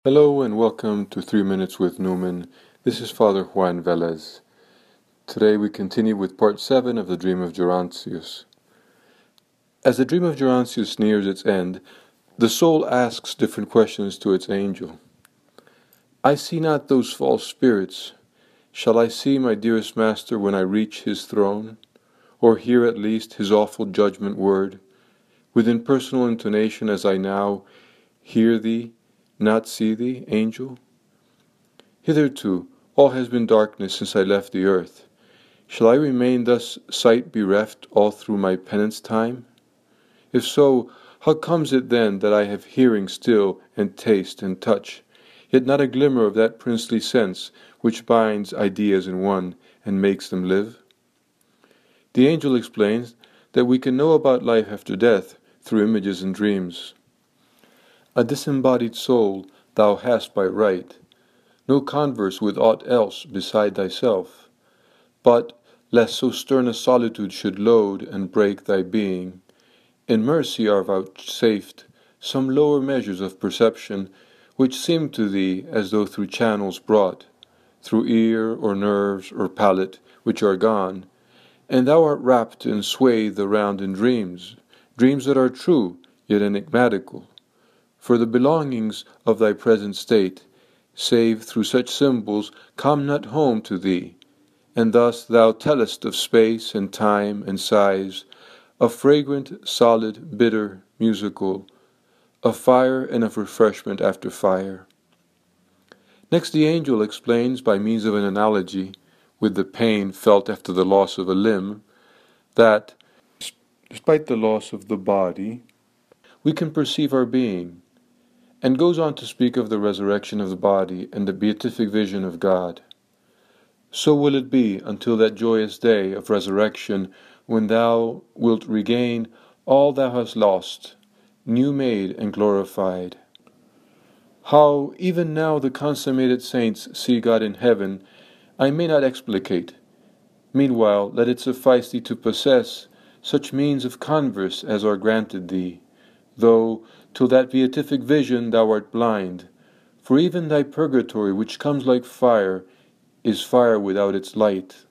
Hello and welcome to 3 Minutes with Newman. This is Father Juan Velez. Today we continue with part 7 of the Dream of Gerontius. As the Dream of Gerontius nears its end, the soul asks different questions to its angel. I see not those false spirits. Shall I see my dearest master when I reach his throne, or hear at least his awful judgment word, with impersonal intonation as I now hear thee, not see thee, angel? Hitherto all has been darkness since I left the earth. Shall I remain thus sight bereft all through my penance time? If so, how comes it then that I have hearing still, and taste and touch, yet not a glimmer of that princely sense which binds ideas in one and makes them live? The angel explains that we can know about life after death through images and dreams. A disembodied soul thou hast by right, no converse with aught else beside thyself, but, lest so stern a solitude should load and break thy being, in mercy are vouchsafed some lower measures of perception, which seem to thee as though through channels brought, through ear or nerves or palate, which are gone, and thou art wrapped and swathed around in dreams that are true, yet enigmatical, for the belongings of thy present state, save through such symbols, come not home to thee, and thus thou tellest of space and time and size, of fragrant, solid, bitter, musical, of fire and of refreshment after fire. Next the angel explains by means of an analogy, with the pain felt after the loss of a limb, that, despite the loss of the body, we can perceive our being, and goes on to speak of the resurrection of the body and the beatific vision of God. So will it be until that joyous day of resurrection, when thou wilt regain all thou hast lost, new made and glorified. How even now the consummated saints see God in heaven, I may not explicate. Meanwhile, let it suffice thee to possess such means of converse as are granted thee, though till that beatific vision thou art blind, for even thy purgatory, which comes like fire, is fire without its light.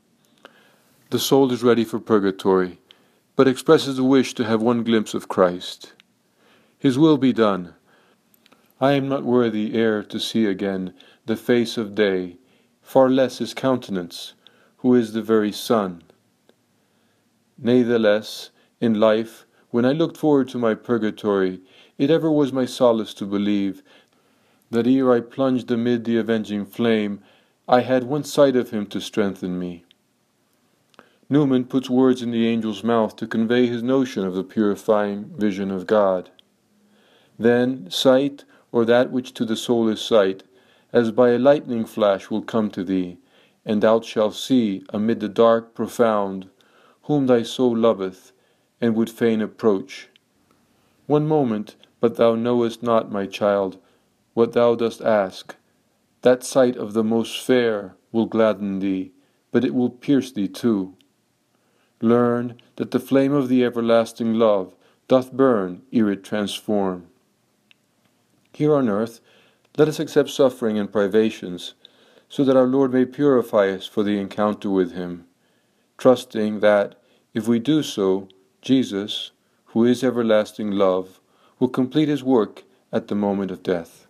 The soul is ready for purgatory, but expresses a wish to have one glimpse of Christ. His will be done. I am not worthy e'er to see again the face of day, far less his countenance, who is the very sun. Natheless, in life, when I looked forward to my purgatory, it ever was my solace to believe that ere I plunged amid the avenging flame, I had one sight of him to strengthen me. Newman puts words in the angel's mouth to convey his notion of the purifying vision of God. Then sight, or that which to the soul is sight, as by a lightning flash will come to thee, and thou shalt see, amid the dark profound, whom thy soul loveth, and would fain approach. One moment, but thou knowest not, my child, what thou dost ask. That sight of the most fair will gladden thee, but it will pierce thee too. Learn that the flame of the everlasting love doth burn ere it transform. Here on earth, let us accept suffering and privations, so that our Lord may purify us for the encounter with him, trusting that, if we do so, Jesus, who is everlasting love, will complete his work at the moment of death.